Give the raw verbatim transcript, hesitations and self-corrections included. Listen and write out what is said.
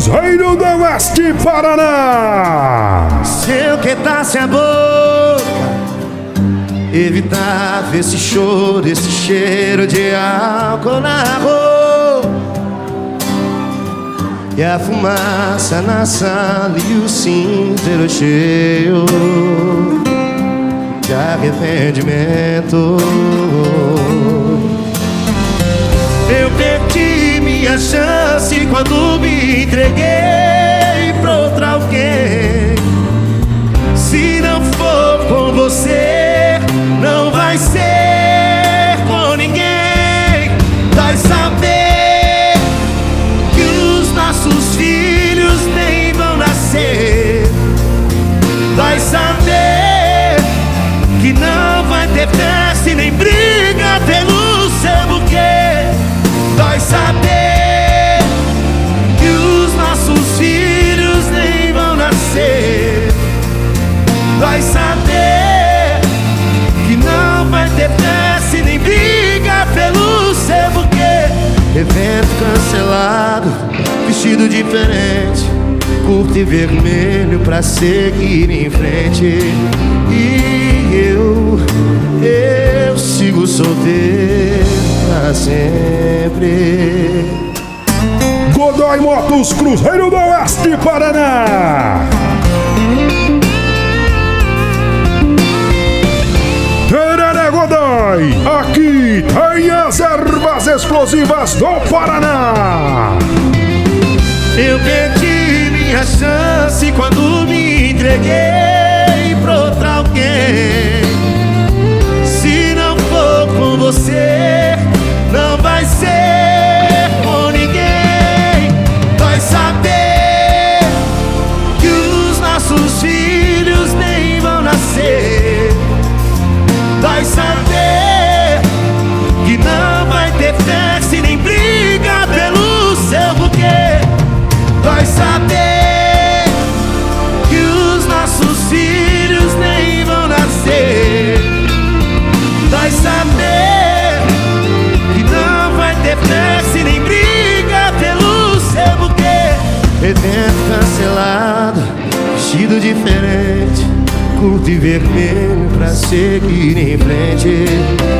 Cruzeiro do Oeste Paraná. Se eu quietasse a boca, evitava esse choro, esse cheiro de álcool na roupa, e a fumaça na sala e o cinzeiro cheio de arrependimento. Eu perdi minha chance quando me entreguei pra outra alguém. Se não for com você, não vai ser com ninguém. Vai saber que os nossos filhos nem vão nascer. Vai saber que não vai ter festa e nem briga pelo seu buquê. Vai saber que os nossos filhos nem vão nascer. Vai saber que não vai ter festa e nem briga pelo seu buquê. Evento cancelado, vestido diferente, curto e vermelho pra seguir em frente. E eu, eu sigo solteiro pra sempre. Godoy Motos, Cruzeiro do Oeste Paraná. Tereré Godoy, aqui tem as ervas explosivas do Paraná. Eu perdi minha chance quando me entreguei pra outra alguém. Se não for com você, não vai ser com ninguém. Vai saber que os nossos filhos nem vão nascer. Vai saber que não vai ter festa e nem briga pelo seu buquê. Vai saber que os nossos filhos nem vão nascer. Vai saber que não vai ter festa e nem briga pelo seu buquê. Evento cancelado, vestido diferente, curto e vermelho pra seguir em frente.